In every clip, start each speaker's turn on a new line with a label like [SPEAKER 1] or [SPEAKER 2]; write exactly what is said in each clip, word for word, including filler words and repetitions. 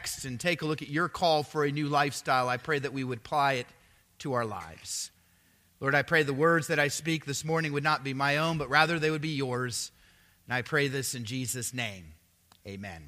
[SPEAKER 1] text and take a look at your call for a new lifestyle, I pray that we would apply it to our lives. Lord, I pray the words that I speak this morning would not be my own, but rather they would be yours. And I pray this in Jesus' name. Amen.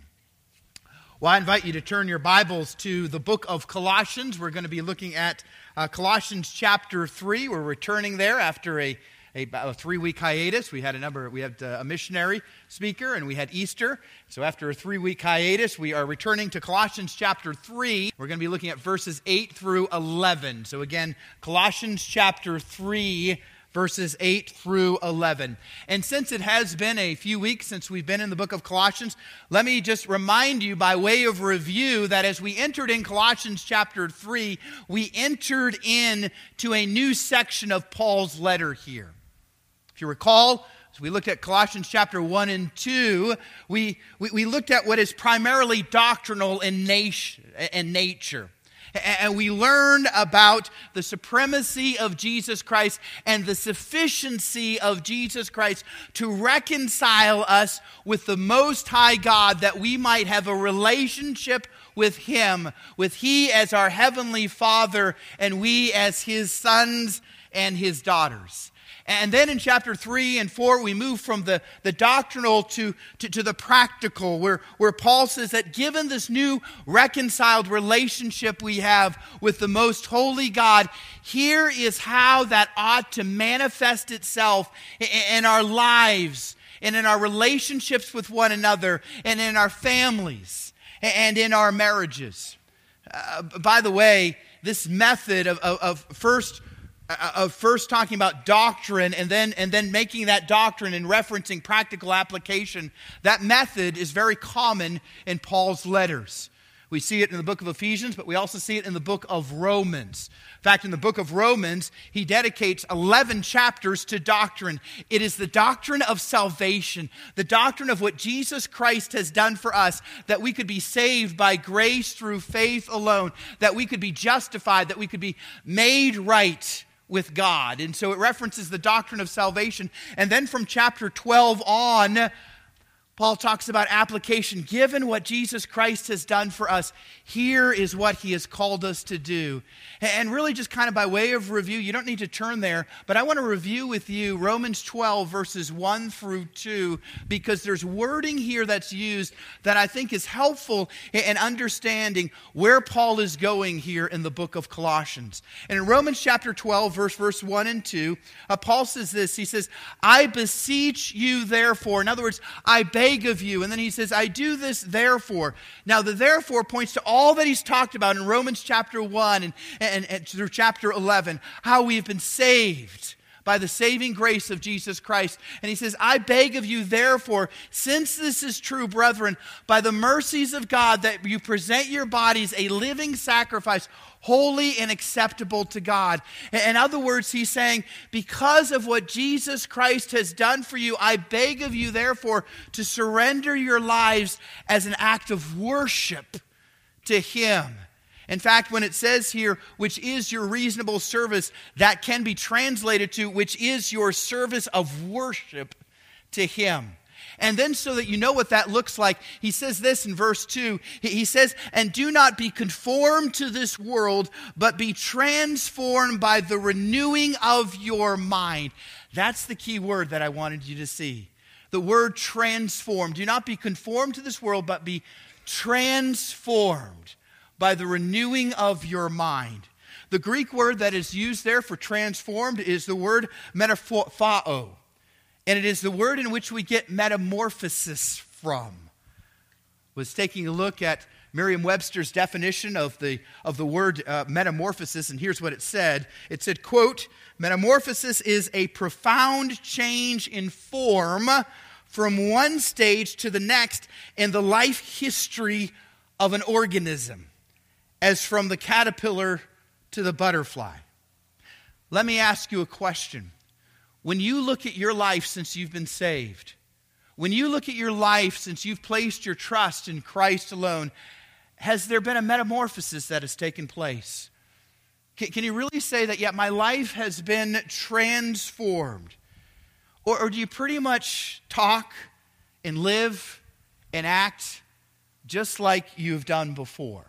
[SPEAKER 1] Well, I invite you to turn your Bibles to the book of Colossians. We're going to be looking at uh, Colossians chapter three. We're returning there after a, a, a three-week hiatus. We had a number. We had uh, a missionary speaker, and we had Easter. So after a three-week hiatus, we are returning to Colossians chapter three. We're going to be looking at verses eight through eleven. So again, Colossians chapter three, verses eight through eleven. And since it has been a few weeks since we've been in the book of Colossians, let me just remind you by way of review that as we entered in Colossians chapter three, we entered into a new section of Paul's letter here. If you recall, as we looked at Colossians chapter one and two, we, we, we looked at what is primarily doctrinal in nature. In nature. And we learned about the supremacy of Jesus Christ and the sufficiency of Jesus Christ to reconcile us with the Most High God, that we might have a relationship with Him, with He as our Heavenly Father and we as His sons and His daughters. And then in chapter three and four, we move from the, the doctrinal to, to, to the practical, where, where Paul says that given this new reconciled relationship we have with the most holy God, here is how that ought to manifest itself in, in our lives and in our relationships with one another and in our families and in our marriages. Uh, by the way, this method of, of, of first of first talking about doctrine and then and then making that doctrine and referencing practical application, that method is very common in Paul's letters. We see it in the book of Ephesians, but we also see it in the book of Romans. In fact, in the book of Romans, he dedicates eleven chapters to doctrine. It is the doctrine of salvation, the doctrine of what Jesus Christ has done for us, that we could be saved by grace through faith alone, that we could be justified, that we could be made right with God. And so it references the doctrine of salvation. And then from chapter twelve on, Paul talks about application. Given what Jesus Christ has done for us, here is what He has called us to do. And really just kind of by way of review, you don't need to turn there, but I want to review with you Romans twelve verses one through two, because there's wording here that's used that I think is helpful in understanding where Paul is going here in the book of Colossians. And in Romans chapter twelve, verse, verse one and two, uh, Paul says this, he says, I beseech you therefore, in other words, I beg of you. And then he says, I do this therefore. Now the therefore points to all that he's talked about in Romans chapter one and, and, and through chapter eleven, how we have been saved by the saving grace of Jesus Christ. And he says, I beg of you therefore, since this is true, brethren, by the mercies of God, that you present your bodies a living sacrifice, holy and acceptable to God. In other words, he's saying, because of what Jesus Christ has done for you, I beg of you, therefore, to surrender your lives as an act of worship to Him. In fact, when it says here, which is your reasonable service, that can be translated to, which is your service of worship to Him. And then so that you know what that looks like, he says this in verse two. He says, and do not be conformed to this world, but be transformed by the renewing of your mind. That's the key word that I wanted you to see. The word transformed. Do not be conformed to this world, but be transformed by the renewing of your mind. The Greek word that is used there for transformed is the word metaphao. And it is the word in which we get metamorphosis from. Was taking a look at Merriam-Webster's definition of the, of the word uh, metamorphosis, and here's what it said. It said, quote, metamorphosis is a profound change in form from one stage to the next in the life history of an organism, as from the caterpillar to the butterfly. Let me ask you a question. When you look at your life since you've been saved, when you look at your life since you've placed your trust in Christ alone, has there been a metamorphosis that has taken place? Can, can you really say that, yeah, my life has been transformed? Or, or do you pretty much talk and live and act just like you've done before.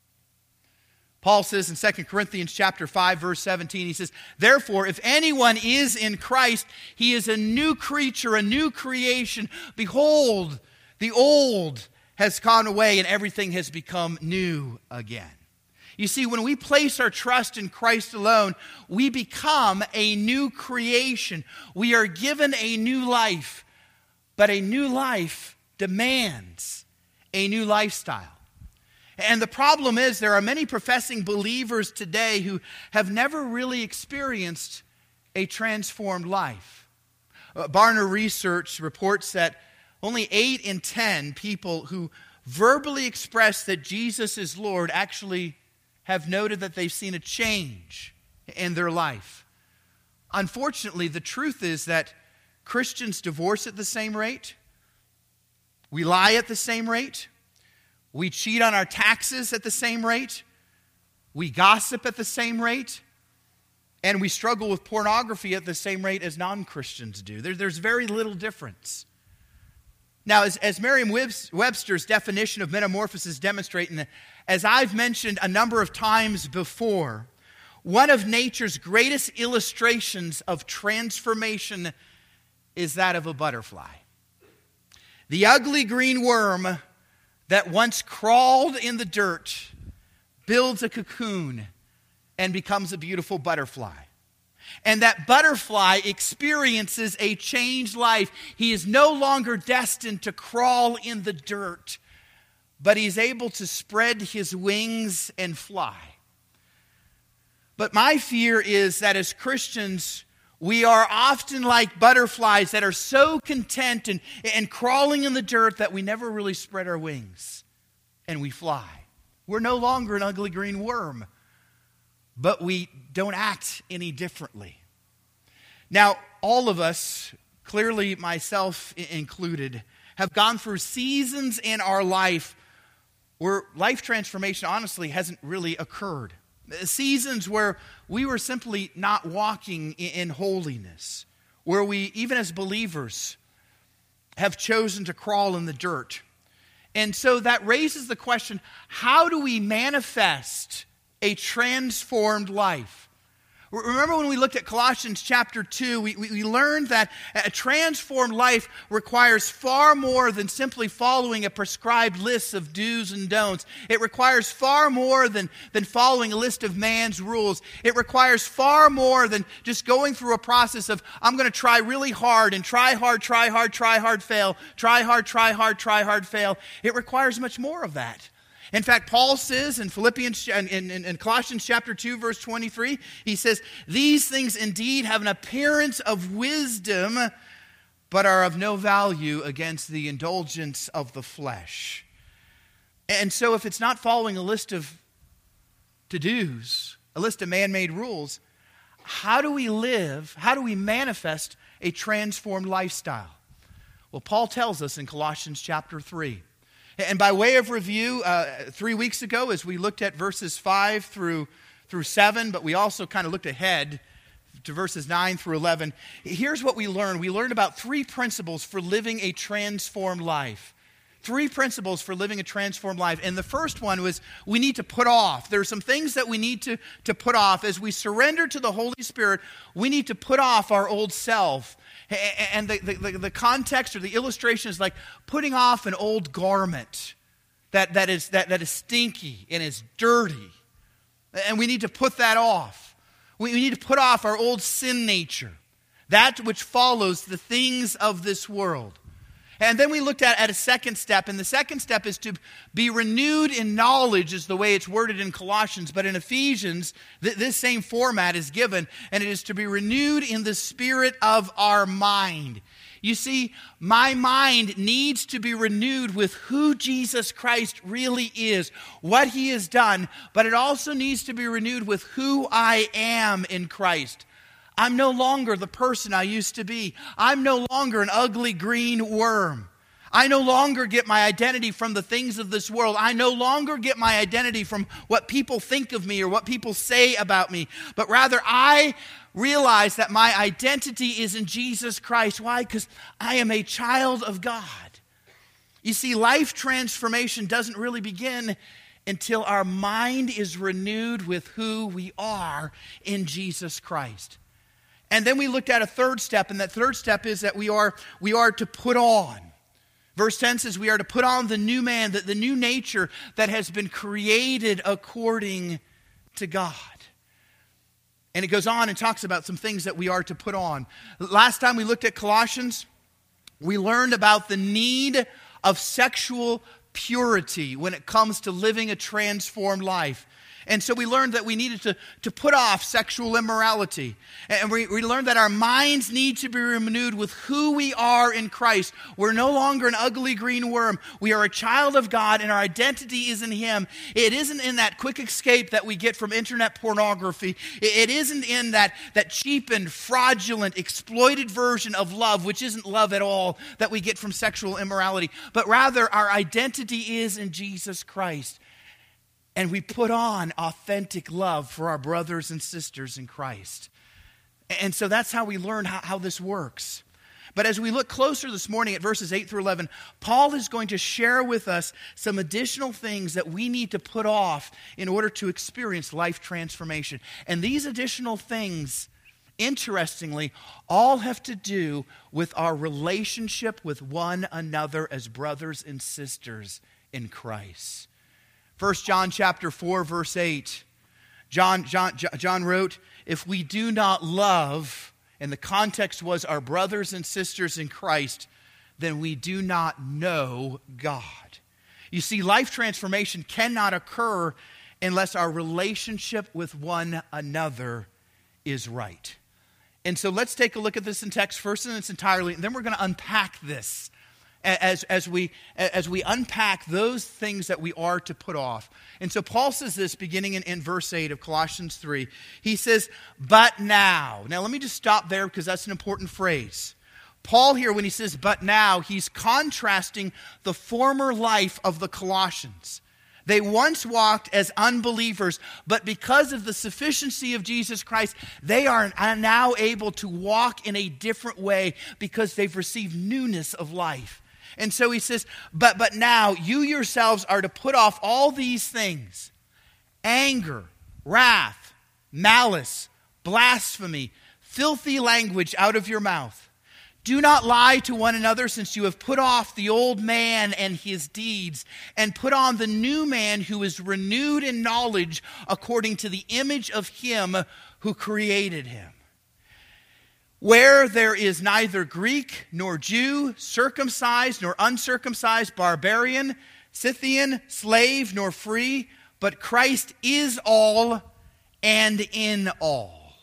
[SPEAKER 1] Paul says in Second Corinthians chapter five, verse seventeen, he says, therefore, if anyone is in Christ, he is a new creature, a new creation. Behold, the old has gone away and everything has become new again. You see, when we place our trust in Christ alone, we become a new creation. We are given a new life, but a new life demands a new lifestyle. And the problem is there are many professing believers today who have never really experienced a transformed life. Uh, Barna Research reports that only eight in ten people who verbally express that Jesus is Lord actually have noted that they've seen a change in their life. Unfortunately, the truth is that Christians divorce at the same rate. We lie at the same rate. We cheat on our taxes at the same rate. We gossip at the same rate. And we struggle with pornography at the same rate as non-Christians do. There, there's very little difference. Now, as, as Merriam-Webster's definition of metamorphosis demonstrates, and as I've mentioned a number of times before, one of nature's greatest illustrations of transformation is that of a butterfly. The ugly green worm that once crawled in the dirt builds a cocoon and becomes a beautiful butterfly. And that butterfly experiences a changed life. He is no longer destined to crawl in the dirt, but he's able to spread his wings and fly. But my fear is that as Christians, we are often like butterflies that are so content and, and crawling in the dirt that we never really spread our wings and we fly. We're no longer an ugly green worm, but we don't act any differently. Now, all of us, clearly myself included, have gone through seasons in our life where life transformation honestly hasn't really occurred. Seasons where we were simply not walking in holiness, where we, even as believers, have chosen to crawl in the dirt. And so that raises the question, how do we manifest a transformed life? Remember when we looked at Colossians chapter two, we, we, we learned that a transformed life requires far more than simply following a prescribed list of do's and don'ts. It requires far more than, than following a list of man's rules. It requires far more than just going through a process of, I'm going to try really hard and try hard, try hard, try hard, fail, try hard, try hard, try hard, fail. It requires much more of that. In fact, Paul says in Philippians, in, in, in Colossians chapter two, verse twenty-three, he says, these things indeed have an appearance of wisdom, but are of no value against the indulgence of the flesh. And so if it's not following a list of to-dos, a list of man-made rules, how do we live, how do we manifest a transformed lifestyle? Well, Paul tells us in Colossians chapter three. And by way of review, uh, three weeks ago, as we looked at verses five through, through seven, but we also kind of looked ahead to verses nine through eleven, here's what we learned. We learned about three principles for living a transformed life. Three principles for living a transformed life. And the first one was we need to put off. There are some things that we need to, to put off. As we surrender to the Holy Spirit, we need to put off our old self. And the, the, the context or the illustration is like putting off an old garment that, that, is, that, that is stinky and is dirty. And we need to put that off. We, we need to put off our old sin nature, that which follows the things of this world. And then we looked at, at a second step, and the second step is to be renewed in knowledge, is the way it's worded in Colossians. But in Ephesians, th- this same format is given, and it is to be renewed in the spirit of our mind. You see, my mind needs to be renewed with who Jesus Christ really is, what he has done, but it also needs to be renewed with who I am in Christ. I'm no longer the person I used to be. I'm no longer an ugly green worm. I no longer get my identity from the things of this world. I no longer get my identity from what people think of me or what people say about me. But rather, I realize that my identity is in Jesus Christ. Why? Because I am a child of God. You see, life transformation doesn't really begin until our mind is renewed with who we are in Jesus Christ. And then we looked at a third step, and that third step is that we are, we are to put on. Verse ten says we are to put on the new man, the, the new nature that has been created according to God. And it goes on and talks about some things that we are to put on. Last time we looked at Colossians, we learned about the need of sexual purity when it comes to living a transformed life. And so we learned that we needed to, to put off sexual immorality. And we, we learned that our minds need to be renewed with who we are in Christ. We're no longer an ugly green worm. We are a child of God, and our identity is in Him. It isn't in that quick escape that we get from internet pornography. It, it isn't in that, that cheapened, fraudulent, exploited version of love, which isn't love at all, that we get from sexual immorality. But rather, our identity is in Jesus Christ. And we put on authentic love for our brothers and sisters in Christ. And so that's how we learn how, how this works. But as we look closer this morning at verses eight through eleven, Paul is going to share with us some additional things that we need to put off in order to experience life transformation. And these additional things, interestingly, all have to do with our relationship with one another as brothers and sisters in Christ. First John chapter four, verse eight. John, John, John wrote, if we do not love, and the context was our brothers and sisters in Christ, then we do not know God. You see, life transformation cannot occur unless our relationship with one another is right. And so let's take a look at this in text first in its entirety, and then we're going to unpack this. As, as, we, as we unpack those things that we are to put off. And so Paul says this beginning in, in verse eight of Colossians three. He says, but now. Now let me just stop there because that's an important phrase. Paul here, when he says but now, he's contrasting the former life of the Colossians. They once walked as unbelievers, but because of the sufficiency of Jesus Christ, they are now able to walk in a different way because they've received newness of life. And so he says, but, but now you yourselves are to put off all these things: anger, wrath, malice, blasphemy, filthy language out of your mouth. Do not lie to one another, since you have put off the old man and his deeds, and put on the new man who is renewed in knowledge according to the image of Him who created him. Where there is neither Greek nor Jew, circumcised nor uncircumcised, barbarian, Scythian, slave nor free, but Christ is all and in all.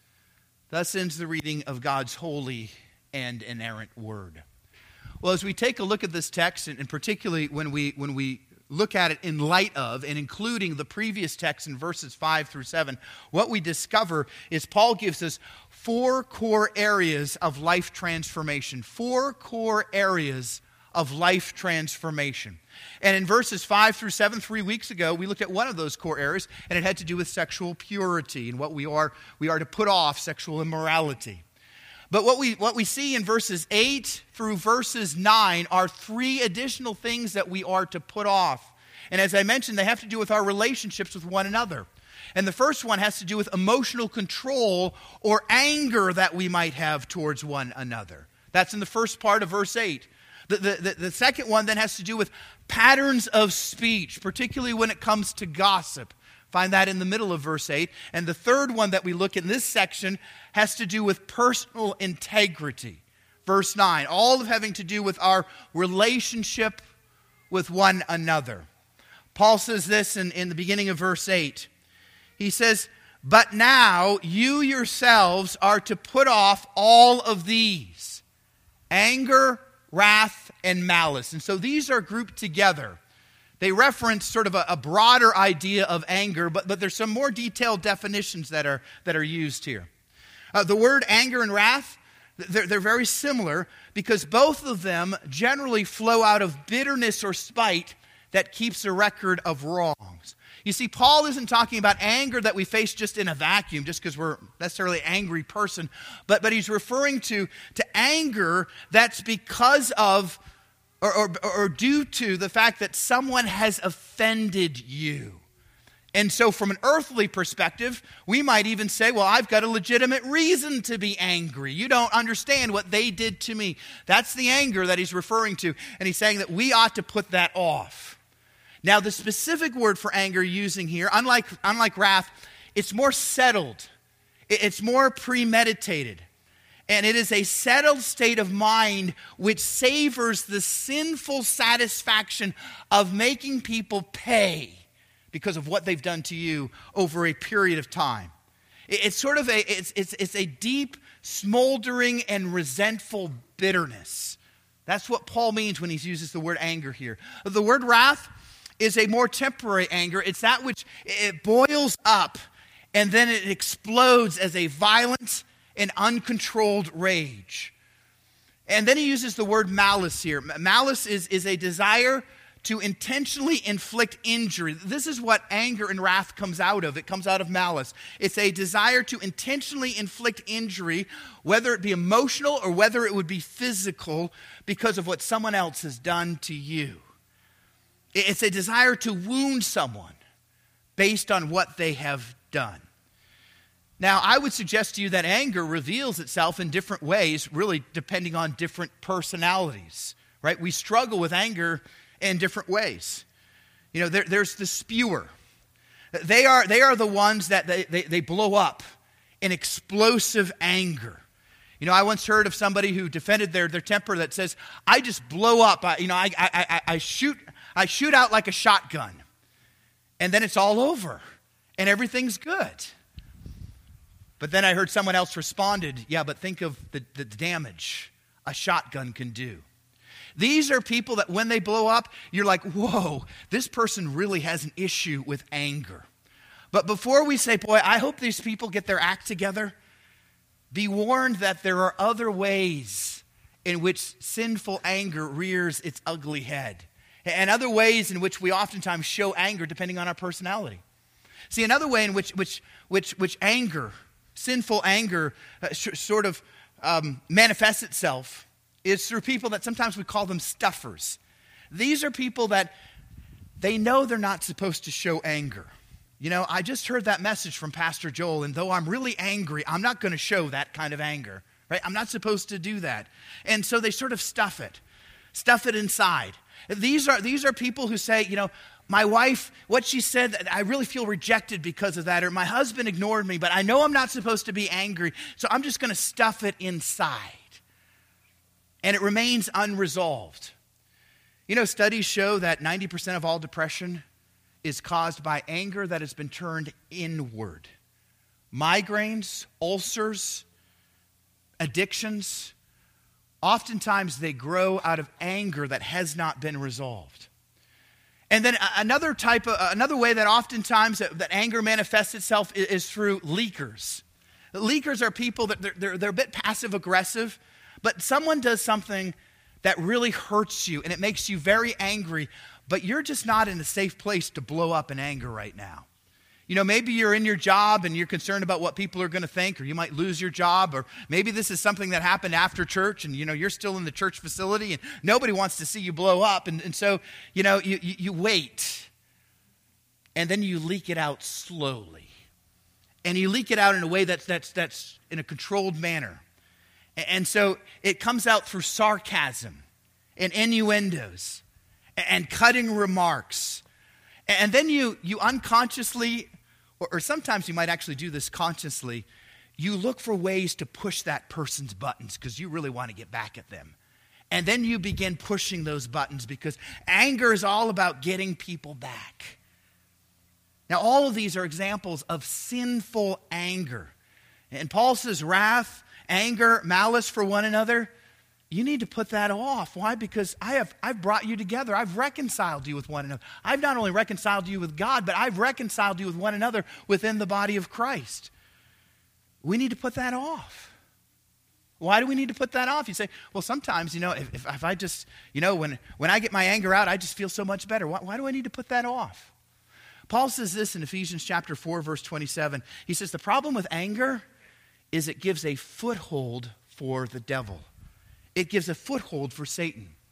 [SPEAKER 1] Thus ends the reading of God's holy and inerrant word. Well, as we take a look at this text, and particularly when we when we look at it in light of and including the previous text in verses five through seven, what we discover is Paul gives us four core areas of life transformation. Four core areas of life transformation. And in verses five through seven, three weeks ago, we looked at one of those core areas, and it had to do with sexual purity and what we are we are to put off sexual immorality. But what we what we see in verses eight through verses nine are three additional things that we are to put off. And as I mentioned, they have to do with our relationships with one another. And the first one has to do with emotional control or anger that we might have towards one another. That's in the first part of verse eight. The, the, the, the second one then has to do with patterns of speech, particularly when it comes to gossip. Find that in the middle of verse eight. And the third one that we look in this section has to do with personal integrity. Verse nine, all of having to do with our relationship with one another. Paul says this in, in the beginning of verse eight. He says, but now you yourselves are to put off all of these: anger, wrath, and malice. And so these are grouped together. They reference sort of a, a broader idea of anger, but, but there's some more detailed definitions that are, that are used here. Uh, the word anger and wrath, they're, they're very similar because both of them generally flow out of bitterness or spite that keeps a record of wrongs. You see, Paul isn't talking about anger that we face just in a vacuum, just because we're necessarily an angry person, but, but he's referring to, to anger that's because of or, or, or due to the fact that someone has offended you. And so from an earthly perspective, we might even say, well, I've got a legitimate reason to be angry. You don't understand what they did to me. That's the anger that he's referring to. And he's saying that we ought to put that off. Now, the specific word for anger using here, unlike, unlike wrath, it's more settled. It's more premeditated. And it is a settled state of mind which savors the sinful satisfaction of making people pay because of what they've done to you over a period of time. It's sort of a, it's, it's, it's a deep, smoldering, and resentful bitterness. That's what Paul means when he uses the word anger here. The word wrath is a more temporary anger. It's that which it boils up and then it explodes as a violent and uncontrolled rage. And then he uses the word malice here. Malice is, is a desire to intentionally inflict injury. This is what anger and wrath comes out of. It comes out of malice. It's a desire to intentionally inflict injury, whether it be emotional or whether it would be physical, because of what someone else has done to you. It's a desire to wound someone based on what they have done. Now, I would suggest to you that anger reveals itself in different ways, really depending on different personalities, right? We struggle with anger in different ways. You know, there, there's the spewer. They are, they are the ones that they, they, they blow up in explosive anger. You know, I once heard of somebody who defended their, their temper that says, I just blow up. I, you know, I, I, I, I shoot I shoot out like a shotgun. And then it's all over. And everything's good. But then I heard someone else responded, yeah, but think of the, the damage a shotgun can do. These are people that when they blow up, you're like, whoa, this person really has an issue with anger. But before we say, boy, I hope these people get their act together, be warned that there are other ways in which sinful anger rears its ugly head, and other ways in which we oftentimes show anger depending on our personality. See, another way in which which which which anger, sinful anger, uh, sh- sort of um, manifests itself is through people that sometimes we call them stuffers. These are people that they know they're not supposed to show anger. You know, I just heard that message from Pastor Joel, and though I'm really angry, I'm not going to show that kind of anger, right? I'm not supposed to do that. And so they sort of stuff it, stuff it inside. These are, these are people who say, you know, my wife, what she said, I really feel rejected because of that, or my husband ignored me, but I know I'm not supposed to be angry, so I'm just going to stuff it inside. And it remains unresolved. You know, studies show that ninety percent of all depression is caused by anger that has been turned inward. Migraines, ulcers, addictions, oftentimes they grow out of anger that has not been resolved. And then another type of, another way that oftentimes that, that anger manifests itself is, is through leakers. Leakers are people that they're, they're, they're a bit passive aggressive, but someone does something that really hurts you and it makes you very angry, but you're just not in a safe place to blow up in anger right now. You know, maybe you're in your job and you're concerned about what people are going to think, or you might lose your job, or maybe this is something that happened after church and, you know, you're still in the church facility and nobody wants to see you blow up. And, and so, you know, you, you, you wait and then you leak it out slowly. And you leak it out in a way that's, that's, that's in a controlled manner. And so it comes out through sarcasm and innuendos and cutting remarks. And then you, you unconsciously, or, or sometimes you might actually do this consciously, you look for ways to push that person's buttons because you really want to get back at them. And then you begin pushing those buttons because anger is all about getting people back. Now, all of these are examples of sinful anger. And Paul says wrath, anger, malice for one another. You need to put that off. Why? Because I have I've brought you together. I've reconciled you with one another. I've not only reconciled you with God, but I've reconciled you with one another within the body of Christ. We need to put that off. Why do we need to put that off? You say, well, sometimes, you know, if, if, if I just, you know, when, when I get my anger out, I just feel so much better. Why, why do I need to put that off? Paul says this in Ephesians chapter four, verse twenty-seven. He says, the problem with anger is it gives a foothold for the devil. It gives a foothold for Satan.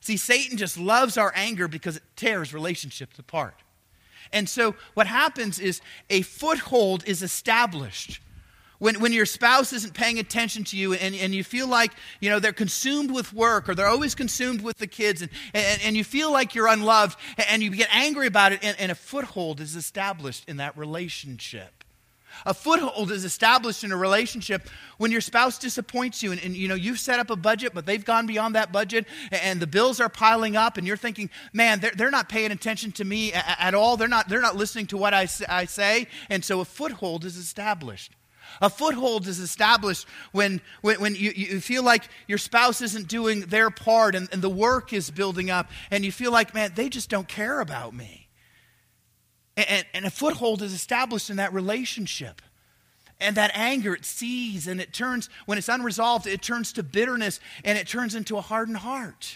[SPEAKER 1] See, Satan just loves our anger because it tears relationships apart. And so what happens is a foothold is established. When, when your spouse isn't paying attention to you and, and you feel like, you know, they're consumed with work or they're always consumed with the kids and, and, and you feel like you're unloved and you get angry about it and, and a foothold is established in that relationship. A foothold is established in a relationship when your spouse disappoints you and, and you know, you've set up a budget, but they've gone beyond that budget and the bills are piling up and you're thinking, man, they're, they're not paying attention to me at, at all. They're not, they're not listening to what I, I say. And so a foothold is established. A foothold is established when, when, when you, you feel like your spouse isn't doing their part and, and the work is building up and you feel like, man, they just don't care about me. And, and a foothold is established in that relationship. And that anger, it sees and it turns, when it's unresolved, it turns to bitterness and it turns into a hardened heart.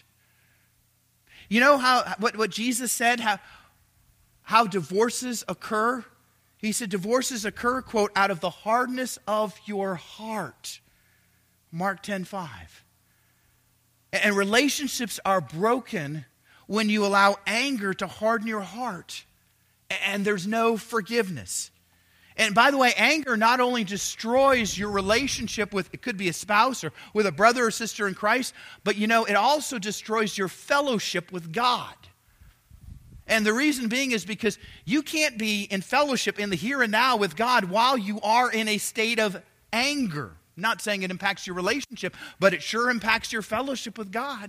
[SPEAKER 1] You know how what, what Jesus said, how, how divorces occur? He said divorces occur, quote, out of the hardness of your heart. Mark ten five. And relationships are broken when you allow anger to harden your heart. And there's no forgiveness. And by the way, anger not only destroys your relationship with, it could be a spouse or with a brother or sister in Christ, but you know, it also destroys your fellowship with God. And the reason being is because you can't be in fellowship in the here and now with God while you are in a state of anger. I'm not saying it impacts your relationship, but it sure impacts your fellowship with God.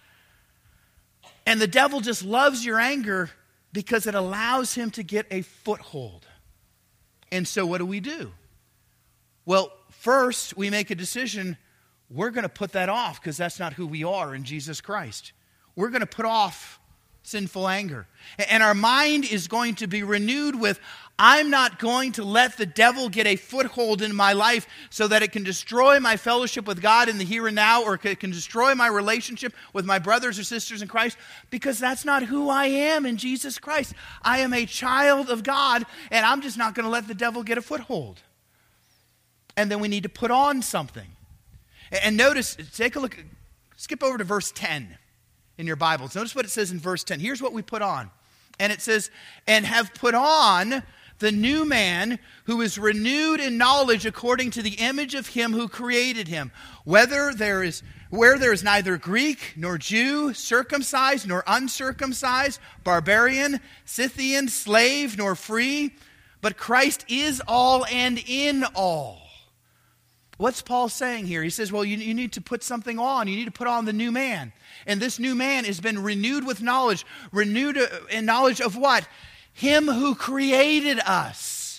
[SPEAKER 1] And the devil just loves your anger because it allows him to get a foothold. And so what do we do? Well, first we make a decision. We're going to put that off because that's not who we are in Jesus Christ. We're going to put off sinful anger. And our mind is going to be renewed with, I'm not going to let the devil get a foothold in my life so that it can destroy my fellowship with God in the here and now, or it can destroy my relationship with my brothers or sisters in Christ, because that's not who I am in Jesus Christ. I am a child of God, and I'm just not going to let the devil get a foothold. And then we need to put on something. And notice, take a look, skip over to verse ten. In your Bibles. Notice what it says in verse ten. Here's what we put on. And it says, and have put on the new man who is renewed in knowledge according to the image of him who created him. Whether there is, where there is neither Greek nor Jew, circumcised nor uncircumcised, barbarian, Scythian, slave nor free, but Christ is all and in all. What's Paul saying here? He says, well, you, you need to put something on. You need to put on the new man. And this new man has been renewed with knowledge. Renewed in knowledge of what? Him who created us.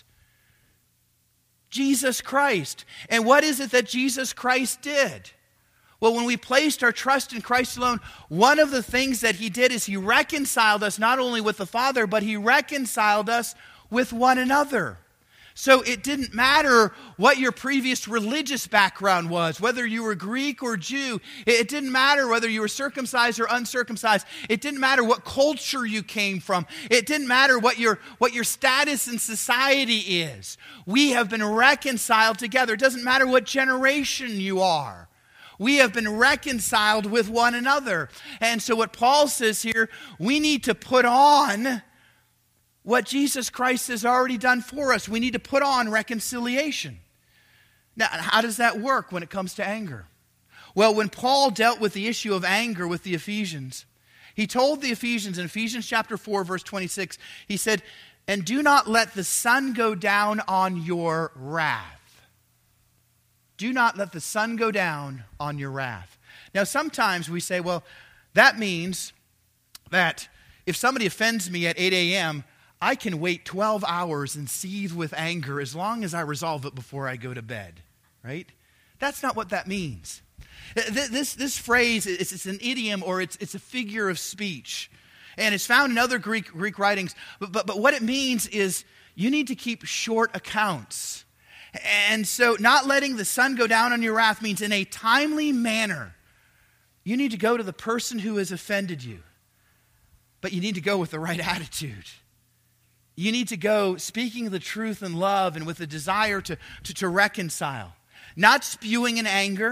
[SPEAKER 1] Jesus Christ. And what is it that Jesus Christ did? Well, when we placed our trust in Christ alone, one of the things that he did is he reconciled us not only with the Father, but he reconciled us with one another. So it didn't matter what your previous religious background was, whether you were Greek or Jew. It didn't matter whether you were circumcised or uncircumcised. It didn't matter what culture you came from. It didn't matter what your, what your status in society is. We have been reconciled together. It doesn't matter what generation you are. We have been reconciled with one another. And so what Paul says here, we need to put on what Jesus Christ has already done for us. We need to put on reconciliation. Now, how does that work when it comes to anger? Well, when Paul dealt with the issue of anger with the Ephesians, he told the Ephesians in Ephesians chapter four, verse twenty-six, he said, and do not let the sun go down on your wrath. Do not let the sun go down on your wrath. Now, sometimes we say, well, that means that if somebody offends me at eight a.m., I can wait twelve hours and seethe with anger as long as I resolve it before I go to bed, right? That's not what that means. This, this phrase, it's, it's an idiom or it's, it's a figure of speech. And it's found in other Greek, Greek writings. But, but, but what it means is you need to keep short accounts. And so not letting the sun go down on your wrath means in a timely manner, you need to go to the person who has offended you. But you need to go with the right attitude. You need to go speaking the truth in love and with a desire to, to, to reconcile. Not spewing in anger,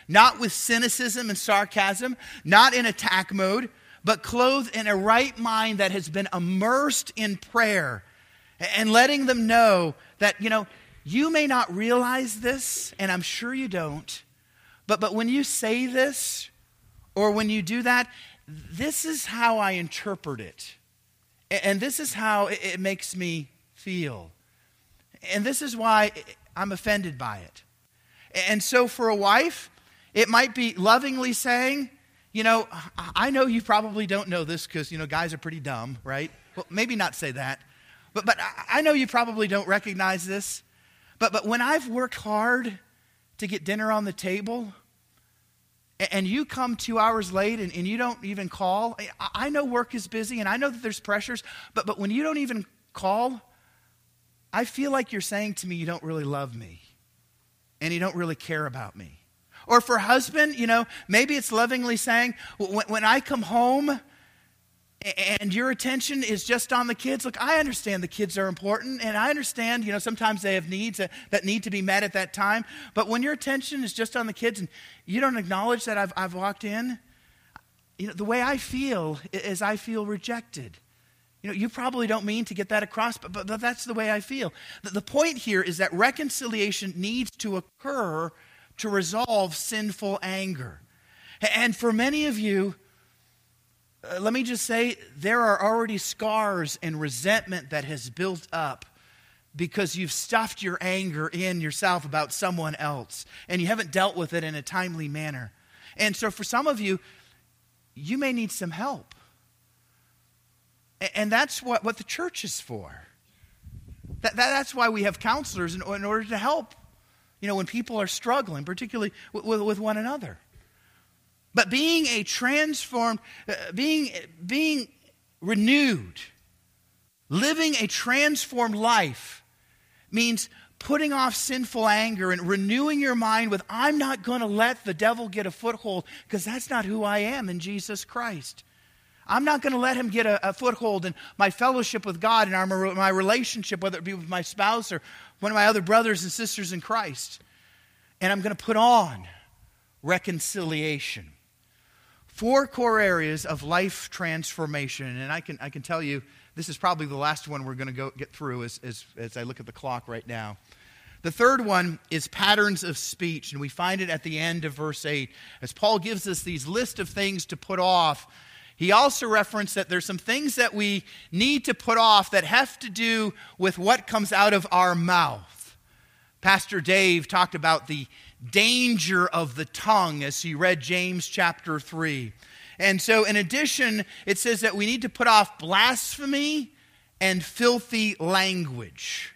[SPEAKER 1] not with cynicism and sarcasm, not in attack mode, but clothed in a right mind that has been immersed in prayer, and letting them know that, you know, you may not realize this, and I'm sure you don't, but, but when you say this, or when you do that, this is how I interpret it. And this is how it makes me feel. And this is why I'm offended by it. And so for a wife, it might be lovingly saying, you know, I know you probably don't know this because, you know, guys are pretty dumb, right? Well, maybe not say that. But but I know you probably don't recognize this. But but when I've worked hard to get dinner on the table, and you come two hours late and, and you don't even call, I know work is busy and I know that there's pressures, but, but when you don't even call, I feel like you're saying to me you don't really love me and you don't really care about me. Or for husband, you know, maybe it's lovingly saying, when, when I come home and your attention is just on the kids, look, I understand the kids are important, and I understand, you know, sometimes they have needs that, that need to be met at that time, but when your attention is just on the kids and you don't acknowledge that I've, I've walked in, you know, the way I feel is I feel rejected. You know, you probably don't mean to get that across, but, but, but that's the way I feel. The, the point here is that reconciliation needs to occur to resolve sinful anger. And for many of you, Uh, let me just say, there are already scars and resentment that has built up because you've stuffed your anger in yourself about someone else and you haven't dealt with it in a timely manner. And so for some of you, you may need some help. And that's what, what the church is for. That, that, that's why we have counselors in, in order to help, you know, when people are struggling, particularly with, with, with one another. But being a transformed, uh, being, being renewed, living a transformed life means putting off sinful anger and renewing your mind with, I'm not going to let the devil get a foothold because that's not who I am in Jesus Christ. I'm not going to let him get a, a foothold in my fellowship with God and our, my relationship, whether it be with my spouse or one of my other brothers and sisters in Christ. And I'm going to put on reconciliation. Four core areas of life transformation, and I can I can tell you this is probably the last one we're going to go get through as, as, as I look at the clock right now. The third one is patterns of speech, and we find it at the end of verse eight. As Paul gives us these list of things to put off, he also referenced that there's some things that we need to put off that have to do with what comes out of our mouth. Pastor Dave talked about the danger of the tongue as he read James chapter three. And so in addition, it says that we need to put off blasphemy and filthy language.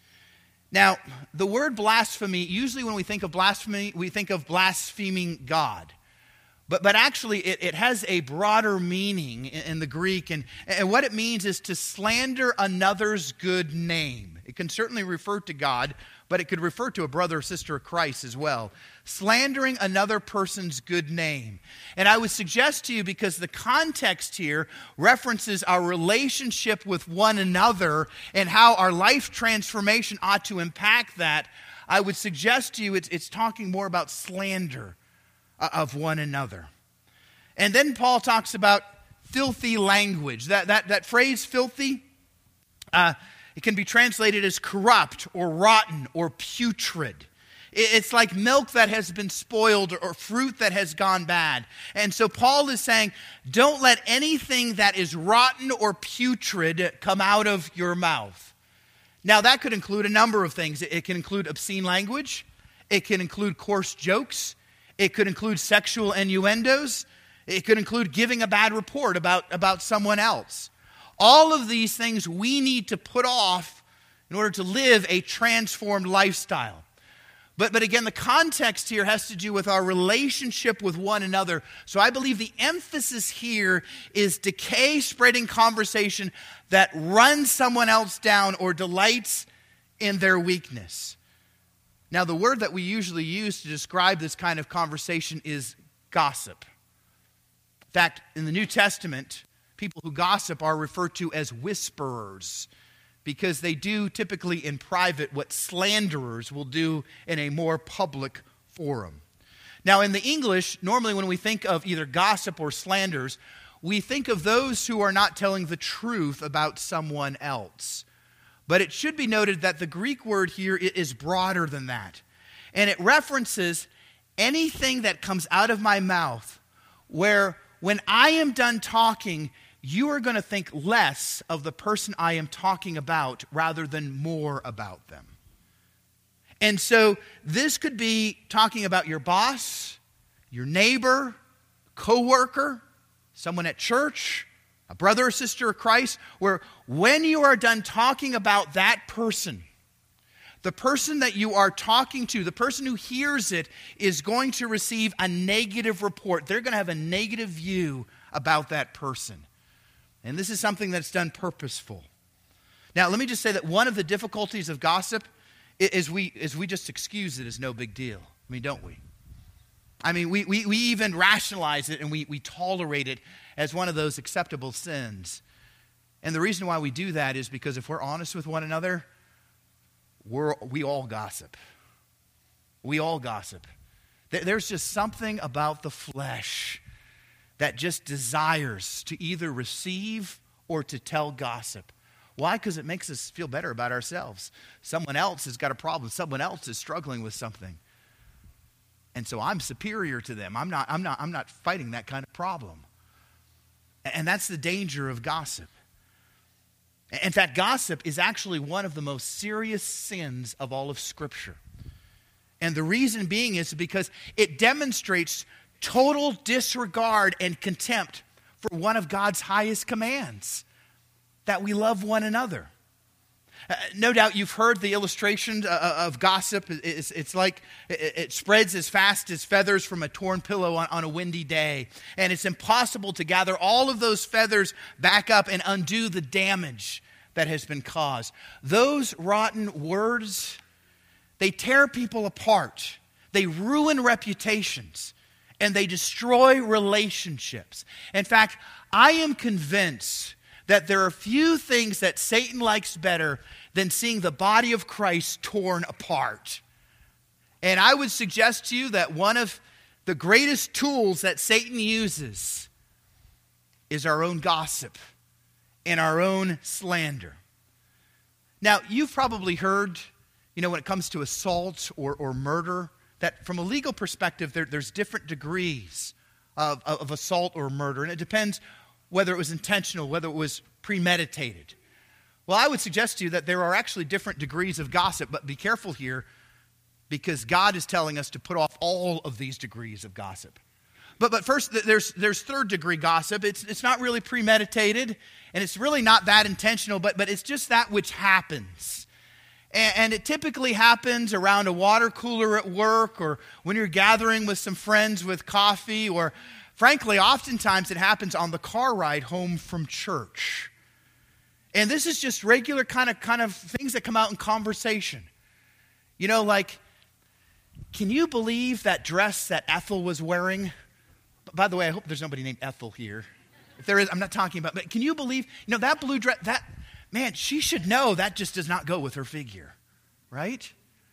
[SPEAKER 1] Now, the word blasphemy, usually when we think of blasphemy, we think of blaspheming God. But, but actually, it, it has a broader meaning in, in the Greek. And, and what it means is to slander another's good name. It can certainly refer to God, but it could refer to a brother or sister of Christ as well. Slandering another person's good name. And I would suggest to you, because the context here references our relationship with one another and how our life transformation ought to impact that, I would suggest to you it's, it's talking more about slander of one another. And then Paul talks about filthy language. That, that, that phrase, filthy, uh, it can be translated as corrupt or rotten or putrid. It's like milk that has been spoiled or fruit that has gone bad. And so Paul is saying, don't let anything that is rotten or putrid come out of your mouth. Now that could include a number of things. It can include obscene language. It can include coarse jokes. It could include sexual innuendos. It could include giving a bad report about, about someone else. All of these things we need to put off in order to live a transformed lifestyle. But, but again, the context here has to do with our relationship with one another. So I believe the emphasis here is decay-spreading conversation that runs someone else down or delights in their weakness. Now, the word that we usually use to describe this kind of conversation is gossip. In fact, in the New Testament, people who gossip are referred to as whisperers, because they do typically in private what slanderers will do in a more public forum. Now, in the English, normally when we think of either gossip or slanders, we think of those who are not telling the truth about someone else. But it should be noted that the Greek word here is broader than that. And it references anything that comes out of my mouth where when I am done talking, you are going to think less of the person I am talking about rather than more about them. And so this could be talking about your boss, your neighbor, coworker, someone at church, a brother or sister of Christ, where when you are done talking about that person, the person that you are talking to, the person who hears it, is going to receive a negative report. They're going to have a negative view about that person. And this is something that's done purposeful. Now, let me just say that one of the difficulties of gossip is we, is we just excuse it as no big deal. I mean, don't we? I mean, we, we, we even rationalize it and we, we tolerate it as one of those acceptable sins. And the reason why we do that is because if we're honest with one another, we're, we all gossip. We all gossip. There's just something about the flesh that just desires to either receive or to tell gossip. Why? Because it makes us feel better about ourselves. Someone else has got a problem. Someone else is struggling with something. And so I'm superior to them. I'm not, I'm not, I'm not fighting that kind of problem. And that's the danger of gossip. In fact, gossip is actually one of the most serious sins of all of Scripture. And the reason being is because it demonstrates total disregard and contempt for one of God's highest commands, that we love one another. Uh, no doubt you've heard the illustration uh, of gossip. It's, it's like it, it spreads as fast as feathers from a torn pillow on, on a windy day. And it's impossible to gather all of those feathers back up and undo the damage that has been caused. Those rotten words, they tear people apart. They ruin reputations. And they destroy relationships. In fact, I am convinced that there are few things that Satan likes better than seeing the body of Christ torn apart. And I would suggest to you that one of the greatest tools that Satan uses is our own gossip and our own slander. Now, you've probably heard, you know, when it comes to assault or, or murder, that from a legal perspective, there, there's different degrees of, of, of assault or murder. And it depends whether it was intentional, whether it was premeditated. Well, I would suggest to you that there are actually different degrees of gossip, but be careful here because God is telling us to put off all of these degrees of gossip. But but first, there's there's third degree gossip. It's it's not really premeditated, and it's really not that intentional, but, but it's just that which happens. And, and it typically happens around a water cooler at work or when you're gathering with some friends with coffee, or frankly, oftentimes it happens on the car ride home from church. And this is just regular kind of kind of things that come out in conversation. You know, like, can you believe that dress that Ethel was wearing? By the way, I hope there's nobody named Ethel here. If there is, I'm not talking about, but can you believe, you know, that blue dress, that, man, she should know that just does not go with her figure, right?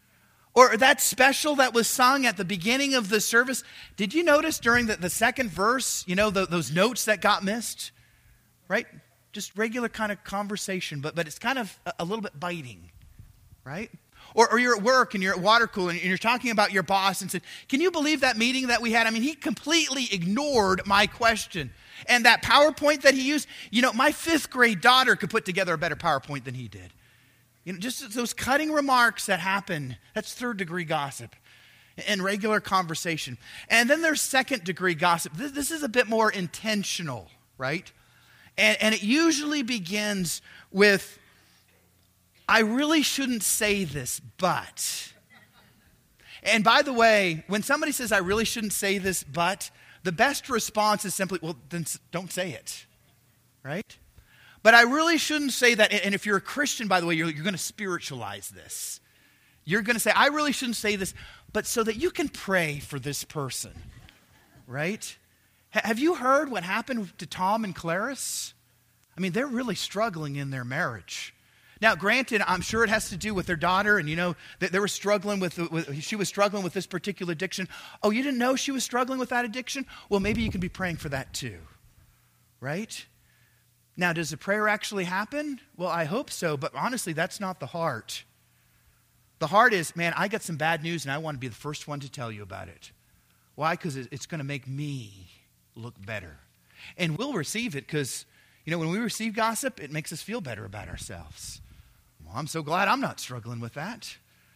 [SPEAKER 1] Or that special that was sung at the beginning of the service. Did you notice during the, the second verse, you know, the, those notes that got missed, right? Just regular kind of conversation, but, but it's kind of a, a little bit biting, right? Or, or you're at work and you're at water cooler and you're talking about your boss and said, can you believe that meeting that we had? I mean, he completely ignored my question. And that PowerPoint that he used, you know, my fifth grade daughter could put together a better PowerPoint than he did. You know, just those cutting remarks that happen, that's third degree gossip and regular conversation. And then there's second degree gossip. This, this is a bit more intentional, right? And, and it usually begins with, I really shouldn't say this, but. And by the way, when somebody says, I really shouldn't say this, but, the best response is simply, well, then don't say it, right? But I really shouldn't say that. And if you're a Christian, by the way, you're, you're going to spiritualize this. You're going to say, I really shouldn't say this, but so that you can pray for this person, right? H- have you heard what happened to Tom and Clarice? I mean, they're really struggling in their marriage. Now, granted, I'm sure it has to do with their daughter, and you know, they, they were struggling with, with, she was struggling with this particular addiction. Oh, you didn't know she was struggling with that addiction? Well, maybe you can be praying for that too, right? Now, does the prayer actually happen? Well, I hope so, but honestly, that's not the heart. The heart is, man, I got some bad news, and I want to be the first one to tell you about it. Why? Because it's going to make me look better. And we'll receive it because, you know, when we receive gossip, it makes us feel better about ourselves. Well, I'm so glad I'm not struggling with that.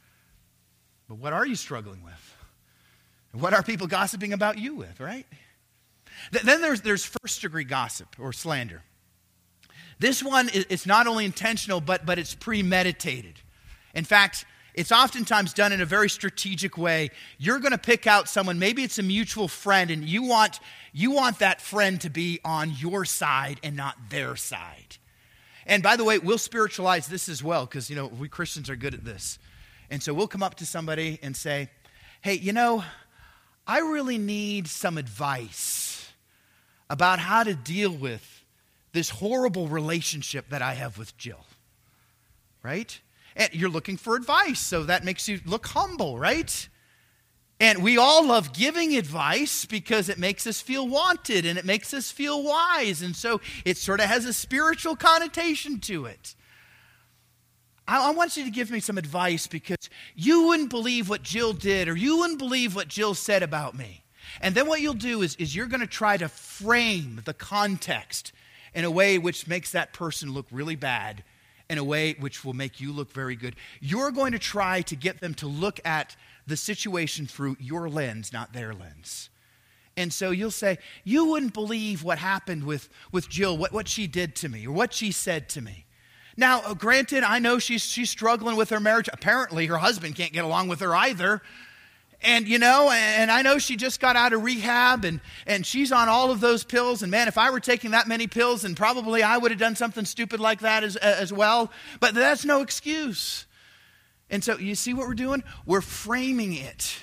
[SPEAKER 1] But what are you struggling with? And what are people gossiping about you with, right? Then there's, there's first-degree gossip or slander. This one is it's not only intentional, but, but it's premeditated. In fact, it's oftentimes done in a very strategic way. You're going to pick out someone, maybe it's a mutual friend, and you want, you want that friend to be on your side and not their side. And by the way, we'll spiritualize this as well because, you know, we Christians are good at this. And so we'll come up to somebody and say, hey, you know, I really need some advice about how to deal with this horrible relationship that I have with Jill, right? And you're looking for advice, so that makes you look humble, right? And we all love giving advice because it makes us feel wanted and it makes us feel wise. And so it sort of has a spiritual connotation to it. I, I want you to give me some advice because you wouldn't believe what Jill did or you wouldn't believe what Jill said about me. And then what you'll do is, is you're going to try to frame the context in a way which makes that person look really bad, in a way which will make you look very good. You're going to try to get them to look at the situation through your lens, not their lens. And so you'll say, you wouldn't believe what happened with, with Jill, what, what she did to me, or what she said to me. Now, uh, granted, I know she's, she's struggling with her marriage. Apparently, her husband can't get along with her either. And, you know, and I know she just got out of rehab and, and she's on all of those pills. And, man, if I were taking that many pills, then probably I would have done something stupid like that as, as well. But that's no excuse. And so you see what we're doing? We're framing it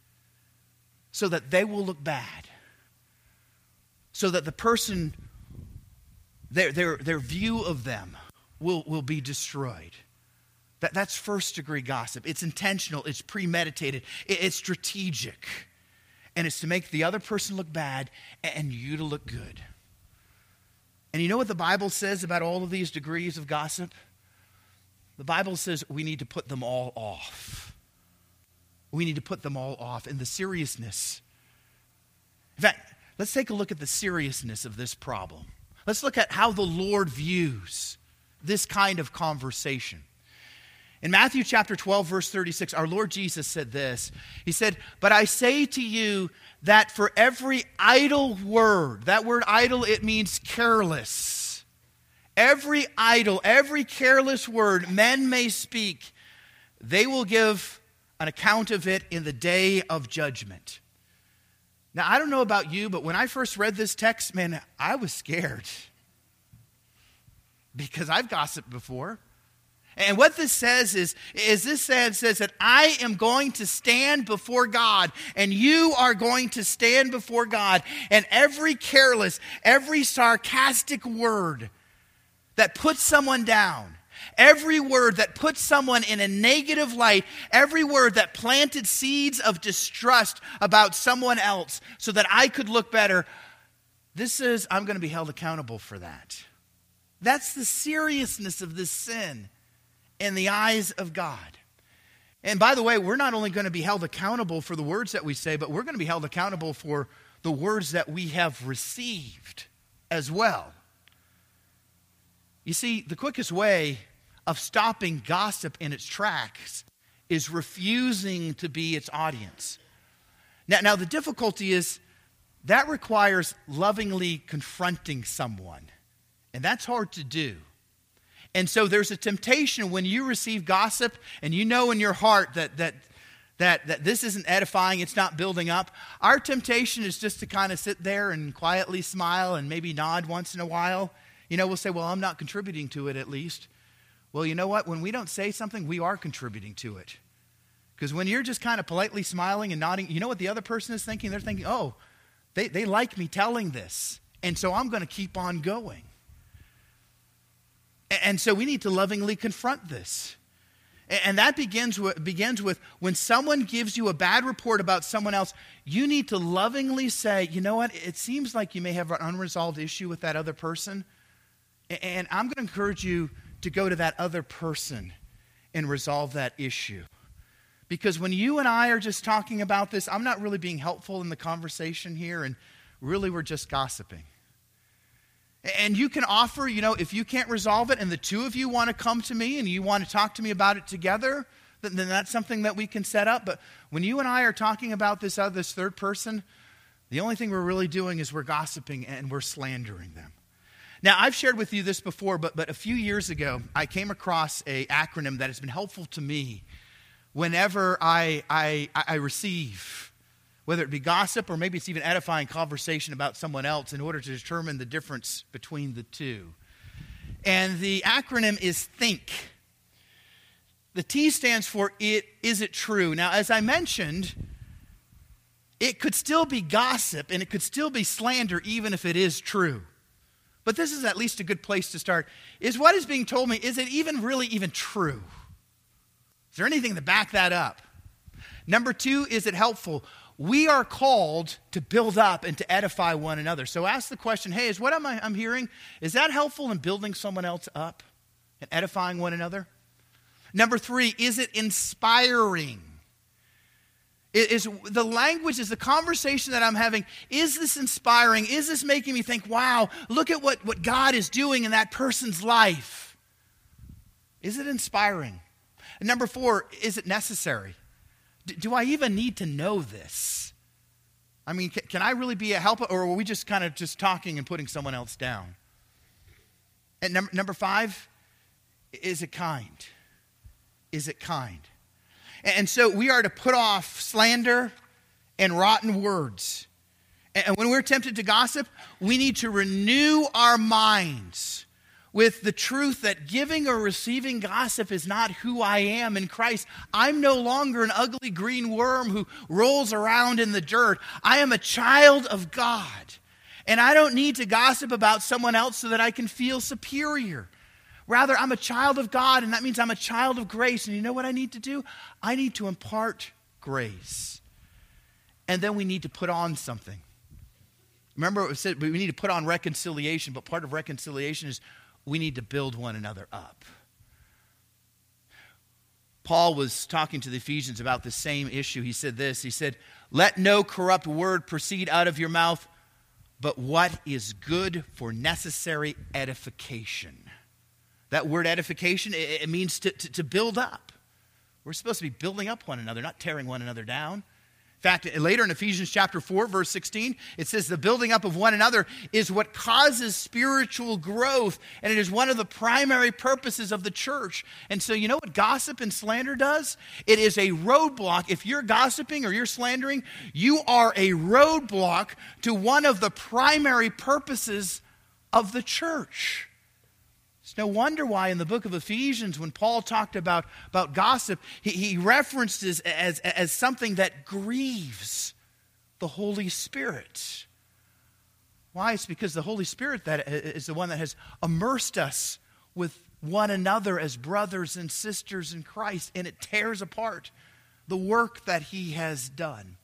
[SPEAKER 1] so that they will look bad. So that the person, their, their, their view of them will, will be destroyed. That, that's first-degree gossip. It's intentional. It's premeditated. It, it's strategic. And it's to make the other person look bad and you to look good. And you know what the Bible says about all of these degrees of gossip? The Bible says we need to put them all off. We need to put them all off in the seriousness. In fact, let's take a look at the seriousness of this problem. Let's look at how the Lord views this kind of conversation. In Matthew chapter twelve, verse thirty-six, our Lord Jesus said this. He said, but I say to you that for every idle word, that word idle, it means careless. Every idle, every careless word men may speak, they will give an account of it in the day of judgment. Now, I don't know about you, but when I first read this text, man, I was scared. Because I've gossiped before. And what this says is, is this says, says that I am going to stand before God and you are going to stand before God. And every careless, every sarcastic word that puts someone down, every word that puts someone in a negative light, every word that planted seeds of distrust about someone else so that I could look better, this says I'm going to be held accountable for that. That's the seriousness of this sin in the eyes of God. And by the way, we're not only going to be held accountable for the words that we say, but we're going to be held accountable for the words that we have received as well. You see, the quickest way of stopping gossip in its tracks is refusing to be its audience. Now, now the difficulty is that requires lovingly confronting someone, and that's hard to do. And so there's a temptation when you receive gossip and you know in your heart that that that that this isn't edifying, it's not building up. Our temptation is just to kind of sit there and quietly smile and maybe nod once in a while. You know, we'll say, well, I'm not contributing to it at least. Well, you know what? When we don't say something, we are contributing to it. Because when you're just kind of politely smiling and nodding, you know what the other person is thinking? They're thinking, oh, they, they like me telling this. And so I'm going to keep on going. And so we need to lovingly confront this. And that begins with, begins with when someone gives you a bad report about someone else, you need to lovingly say, you know what, it seems like you may have an unresolved issue with that other person. And I'm going to encourage you to go to that other person and resolve that issue. Because when you and I are just talking about this, I'm not really being helpful in the conversation here, and really we're just gossiping. And you can offer, you know, if you can't resolve it and the two of you want to come to me and you want to talk to me about it together, then, then that's something that we can set up. But when you and I are talking about this other, this third person, the only thing we're really doing is we're gossiping and we're slandering them. Now, I've shared with you this before, but, but a few years ago, I came across an acronym that has been helpful to me whenever I, I, I receive, whether it be gossip or maybe it's even edifying conversation about someone else, in order to determine the difference between the two. And the acronym is THINK. The T stands for it, is it true? Now, as I mentioned, it could still be gossip and it could still be slander even if it is true. But this is at least a good place to start. Is what is being told me, is it even really even true? Is there anything to back that up? Number two, is it helpful? We are called to build up and to edify one another. So ask the question, hey, is what am I, I'm hearing, is that helpful in building someone else up and edifying one another? Number three, is it inspiring? Is the language, is the conversation that I'm having, is this inspiring? Is this making me think, wow, look at what, what God is doing in that person's life? Is it inspiring? And number four, is it necessary? Do I even need to know this? I mean, can, can I really be a helper, or are we just kind of just talking and putting someone else down? And number, number five, is it kind? Is it kind? And so we are to put off slander and rotten words. And when we're tempted to gossip, we need to renew our minds with the truth that giving or receiving gossip is not who I am in Christ. I'm no longer an ugly green worm who rolls around in the dirt. I am a child of God. And I don't need to gossip about someone else so that I can feel superior. Rather, I'm a child of God, and that means I'm a child of grace. And you know what I need to do? I need to impart grace. And then we need to put on something. Remember, it said we need to put on reconciliation, but part of reconciliation is we need to build one another up. Paul was talking to the Ephesians about the same issue. He said this, he said, let no corrupt word proceed out of your mouth, but what is good for necessary edification. That word edification, it, it means to, to, to build up. We're supposed to be building up one another, not tearing one another down. In fact, later in Ephesians chapter four, verse sixteen, it says the building up of one another is what causes spiritual growth, and it is one of the primary purposes of the church. And so you know what gossip and slander does? It is a roadblock. If you're gossiping or you're slandering, you are a roadblock to one of the primary purposes of the church. It's no wonder why in the book of Ephesians, when Paul talked about, about gossip, he, he referenced it as, as, as something that grieves the Holy Spirit. Why? It's because the Holy Spirit that is the one that has immersed us with one another as brothers and sisters in Christ, and it tears apart the work that he has done.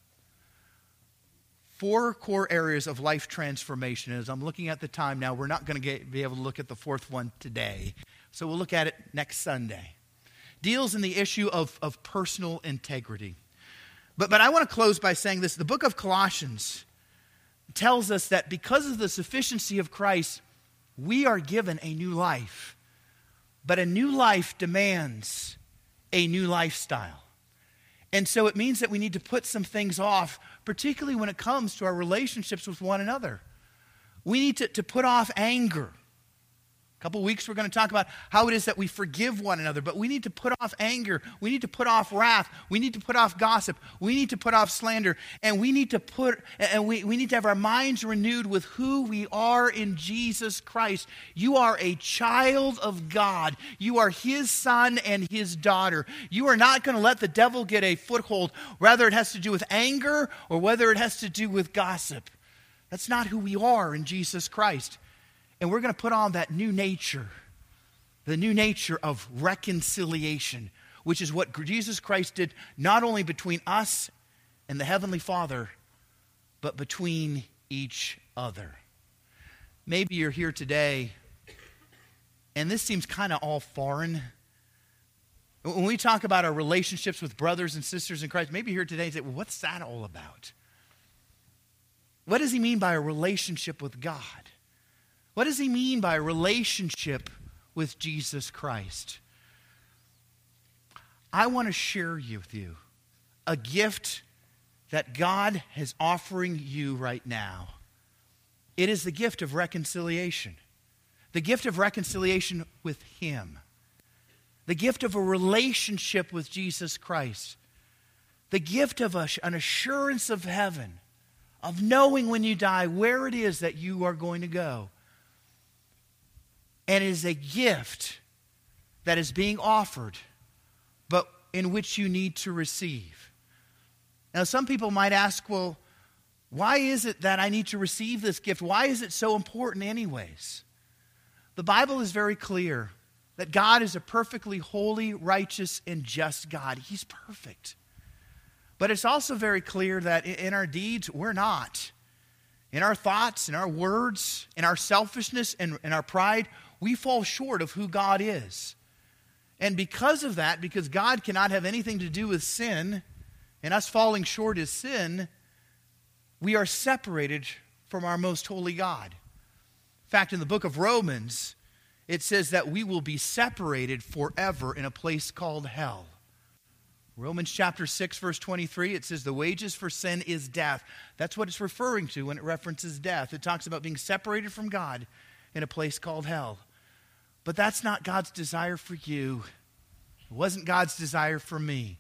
[SPEAKER 1] Four core areas of life transformation. As I'm looking at the time now, we're not going to be able to look at the fourth one today. So we'll look at it next Sunday. Deals in the issue of, of personal integrity. But, but I want to close by saying this. The book of Colossians tells us that because of the sufficiency of Christ, we are given a new life. But a new life demands a new lifestyle. And so it means that we need to put some things off, particularly when it comes to our relationships with one another. We need to, to put off anger. A couple weeks we're going to talk about how it is that we forgive one another, but we need to put off anger. We need to put off wrath. We need to put off gossip. We need to put off slander. And we need to put and we, we need to have our minds renewed with who we are in Jesus Christ. You are a child of God. You are his son and his daughter. You are not going to let the devil get a foothold, whether it has to do with anger or whether it has to do with gossip. That's not who we are in Jesus Christ. And we're going to put on that new nature. the new nature of reconciliation, which is what Jesus Christ did not only between us and the Heavenly Father, but between each other. Maybe you're here today, and this seems kind of all foreign. When we talk about our relationships with brothers and sisters in Christ, maybe you're here today and say, well, what's that all about? What does he mean by a relationship with God? What does he mean by a relationship with Jesus Christ? I want to share with you a gift that God is offering you right now. It is the gift of reconciliation. The gift of reconciliation with him. The gift of a relationship with Jesus Christ. The gift of a, an assurance of heaven, of knowing when you die where it is that you are going to go. And it is a gift that is being offered, but in which you need to receive. Now, some people might ask, well, why is it that I need to receive this gift? Why is it so important anyways? The Bible is very clear that God is a perfectly holy, righteous, and just God. He's perfect. But it's also very clear that in our deeds, we're not. In our thoughts, in our words, in our selfishness, and in our pride, we fall short of who God is. And because of that, because God cannot have anything to do with sin, and us falling short is sin, we are separated from our most holy God. In fact, in the book of Romans, it says that we will be separated forever in a place called hell. Romans chapter six, verse twenty-three, it says the wages for sin is death. That's what it's referring to when it references death. It talks about being separated from God in a place called hell. But that's not God's desire for you. It wasn't God's desire for me.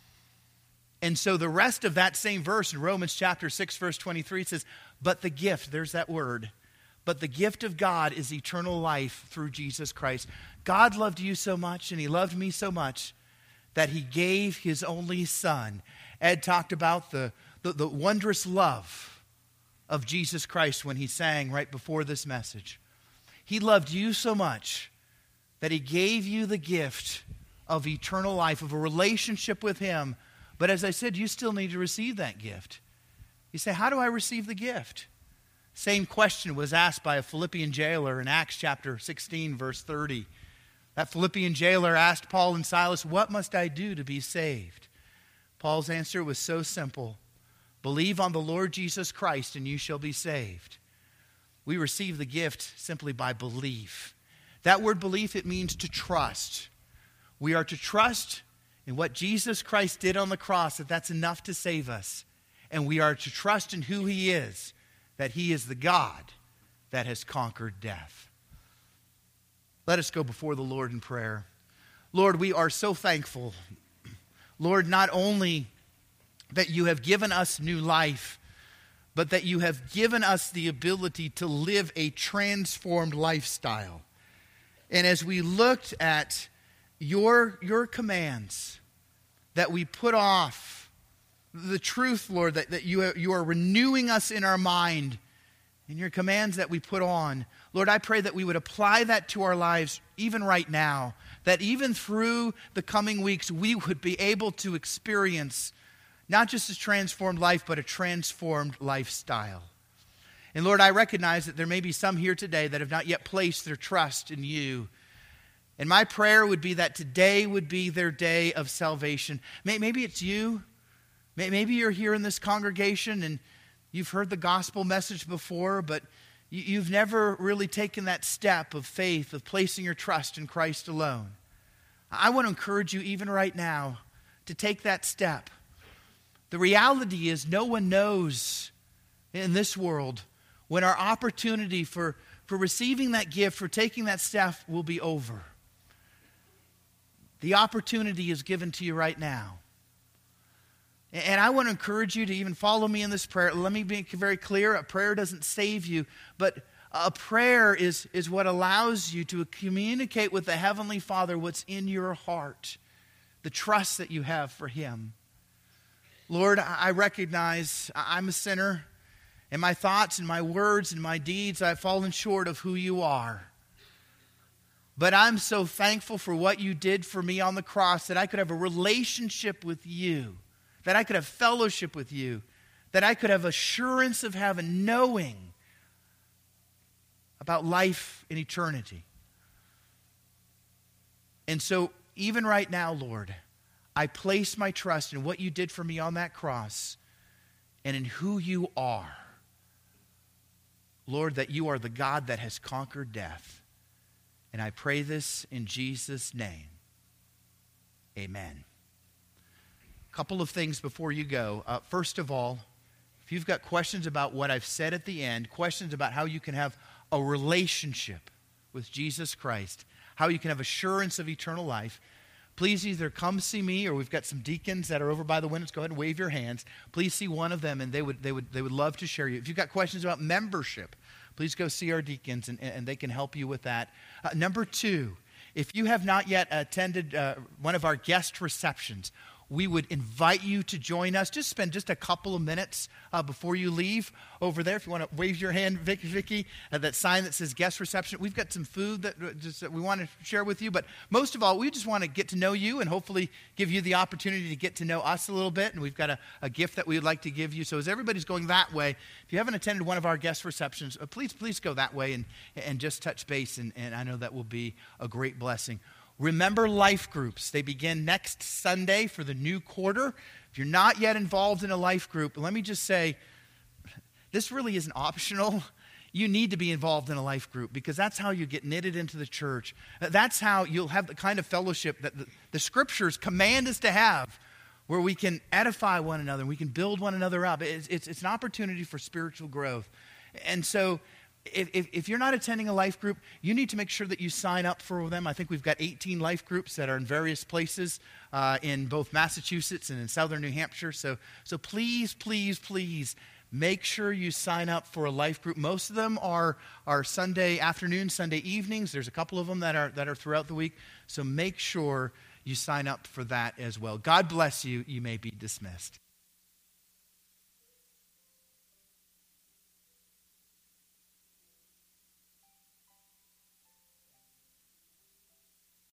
[SPEAKER 1] And so the rest of that same verse in Romans chapter six, verse twenty-three, it says, but the gift, there's that word, but the gift of God is eternal life through Jesus Christ. God loved you so much, and he loved me so much, that he gave his only son. Ed talked about the, the, the wondrous love of Jesus Christ when he sang right before this message. He loved you so much that he gave you the gift of eternal life, of a relationship with him. But as I said, you still need to receive that gift. You say, how do I receive the gift? Same question was asked by a Philippian jailer in Acts chapter sixteen, verse thirty. That Philippian jailer asked Paul and Silas, what must I do to be saved? Paul's answer was so simple. Believe on the Lord Jesus Christ and you shall be saved. We receive the gift simply by belief. That word belief, it means to trust. We are to trust in what Jesus Christ did on the cross, that that's enough to save us. And we are to trust in who he is, that he is the God that has conquered death. Let us go before the Lord in prayer. Lord, we are so thankful, Lord, not only that you have given us new life, but that you have given us the ability to live a transformed lifestyle. And as we looked at your, your commands, that we put off the truth, Lord, that, that you, are, you are renewing us in our mind, and your commands that we put on. Lord, I pray that we would apply that to our lives even right now, that even through the coming weeks, we would be able to experience not just a transformed life, but a transformed lifestyle. And Lord, I recognize that there may be some here today that have not yet placed their trust in you. And my prayer would be that today would be their day of salvation. Maybe it's you. Maybe you're here in this congregation and you've heard the gospel message before, but you've never really taken that step of faith, of placing your trust in Christ alone. I want to encourage you even right now to take that step. The reality is no one knows in this world when our opportunity for, for receiving that gift, for taking that step will be over. The opportunity is given to you right now. And I want to encourage you to even follow me in this prayer. Let me be very clear. A prayer doesn't save you, but a prayer is, is what allows you to communicate with the Heavenly Father what's in your heart, the trust that you have for him. Lord, I recognize I'm a sinner. In my thoughts and my words and my deeds, I've fallen short of who you are. But I'm so thankful for what you did for me on the cross, that I could have a relationship with you, that I could have fellowship with you, that I could have assurance of heaven, knowing about life in eternity. And so even right now, Lord, I place my trust in what you did for me on that cross and in who you are. Lord, that you are the God that has conquered death. And I pray this in Jesus' name. Amen. A couple of things before you go. Uh, first of all, if you've got questions about what I've said at the end, questions about how you can have a relationship with Jesus Christ, how you can have assurance of eternal life, please either come see me, or we've got some deacons that are over by the windows. Go ahead and wave your hands. Please see one of them, and they would they would they would love to share you. If you've got questions about membership, please go see our deacons, and, and they can help you with that. Uh, number two, if you have not yet attended uh, one of our guest receptions, we would invite you to join us. Just spend just a couple of minutes uh, before you leave over there. If you want to wave your hand, Vicky, Vicky, uh, that sign that says guest reception. We've got some food that, uh, just, that we want to share with you. But most of all, we just want to get to know you and hopefully give you the opportunity to get to know us a little bit. And we've got a, a gift that we would like to give you. So as everybody's going that way, if you haven't attended one of our guest receptions, uh, please, please go that way and, and just touch base. And, and I know that will be a great blessing. Remember life groups. They begin next Sunday for the new quarter. If you're not yet involved in a life group, let me just say, this really isn't optional. You need to be involved in a life group, because that's how you get knitted into the church. That's how you'll have the kind of fellowship that the, the scriptures command us to have, where we can edify one another, and we can build one another up. It's, it's, it's an opportunity for spiritual growth. And so If, if, if you're not attending a life group, you need to make sure that you sign up for them. I think we've got eighteen life groups that are in various places uh, in both Massachusetts and in southern New Hampshire. So, so please, please, please make sure you sign up for a life group. Most of them are, are Sunday afternoons, Sunday evenings. There's a couple of them that are, that are throughout the week. So make sure you sign up for that as well. God bless you. You may be dismissed.